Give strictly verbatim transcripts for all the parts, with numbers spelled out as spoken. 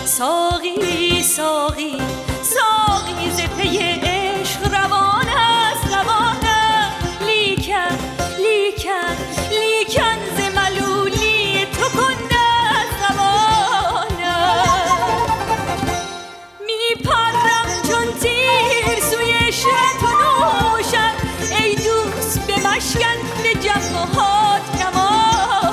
ساقی ساقی ساقی ز پی عشق روان است روان است لیکن لیکن لیکن ز ملولی تو کنده است زمان می پرم چون تیر سوی شهر تو نوشم ای دوست به مشکن به جفاهات کمان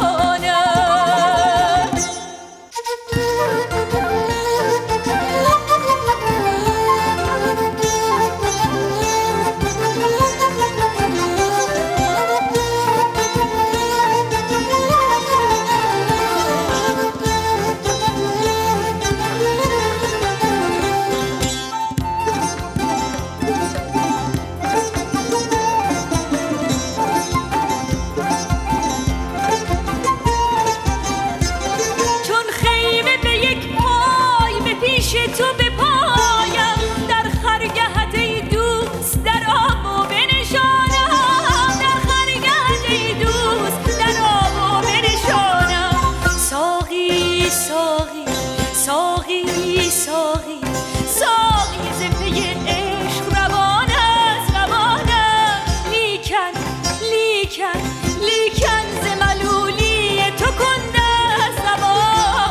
تو به پایم در خرگهت ای دوست در آب و بنشانم در خرگهت ای دوست در آب و بنشانم ساقی ساقی ساقی ساقی ساقی ز پی عشق روان است روان است لیکن لیکن لیکن ز ملولی تو کنده است زبان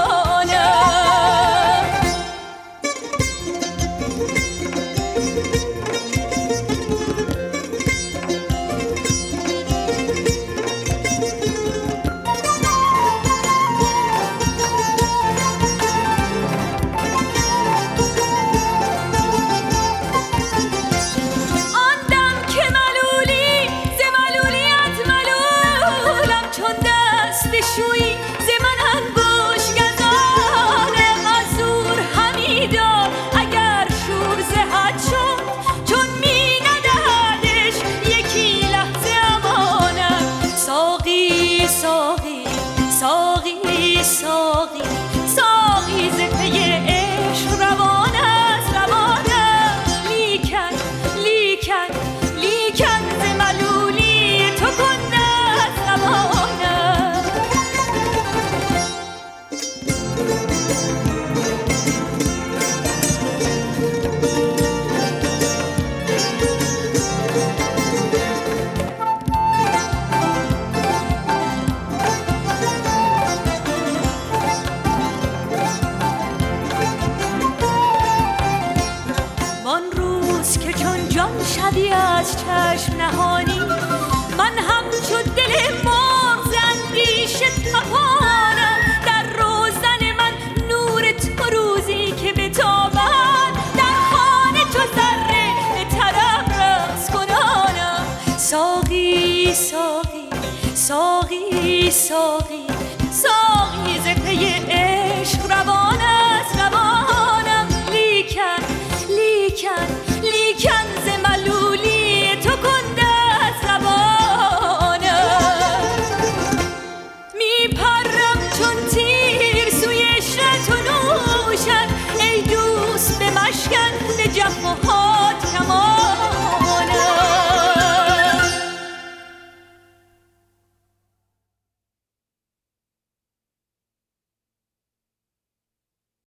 شوی ز من انگوش گذارم از زور همی دار اگر شور ز حد شد چون می ندهدش یکی لحظه امانم ساقی ساقی ساقی ساقی ساقی ز پی عشق روان است روان است لیکن لیکن لیکن ز ملولی تو کنده است زمان شدی از چشم نهانی من همچو دل مرغ ز اندیشه تپانم در روزن من نور تو روزی که بتابد در خانه چو ذره به طرب رقص کنانم ساقی ساقی ساقی ساقی ساقی ز پی عشق روانم